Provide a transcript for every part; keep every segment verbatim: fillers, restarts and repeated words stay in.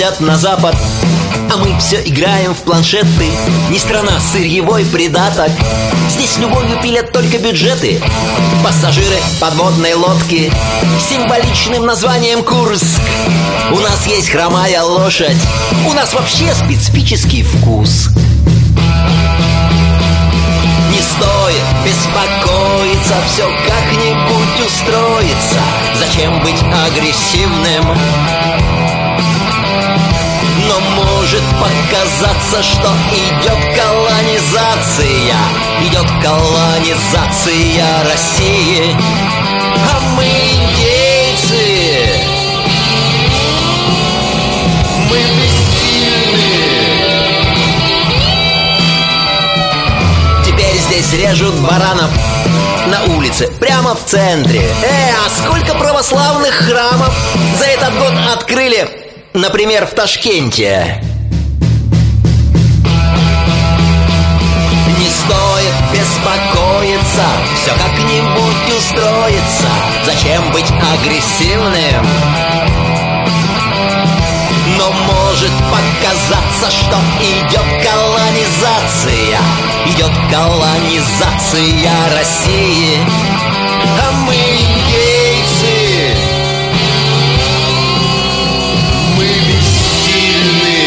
глядят на запад, а мы все играем в планшеты. Не страна, сырьевой придаток. Здесь любовью пилят только бюджеты. Пассажиры подводной лодки с символичным названием Курск. У нас есть хромая лошадь, у нас вообще специфический вкус. Не стоит беспокоиться, все как-нибудь устроится. Зачем быть агрессивным? Но может показаться, что идет колонизация. Идет колонизация России. А мы индейцы, мы бессильны. Теперь здесь режут баранов на улице, прямо в центре. Э, а сколько православных храмов за этот год открыли, например, в Ташкенте? Не стоит беспокоиться, все как-нибудь устроится. Зачем быть агрессивным? Но может показаться, что идет колонизация. Идет колонизация России. А мы индейцы, мы бессильны.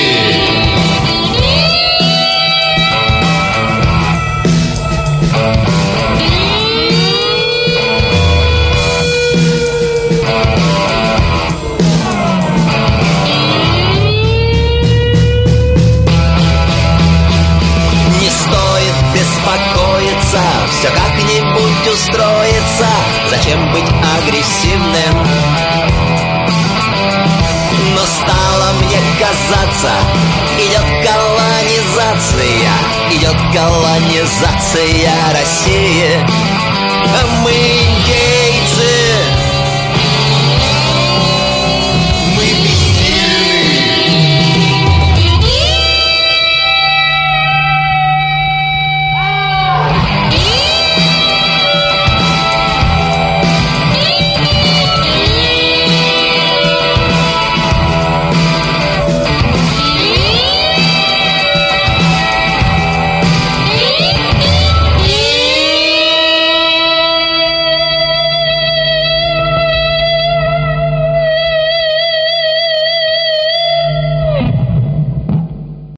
Беспокоиться, все как-нибудь устроится. Зачем быть агрессивным? Но стало мне казаться, идет колонизация. Идет колонизация России. А мы индейцы,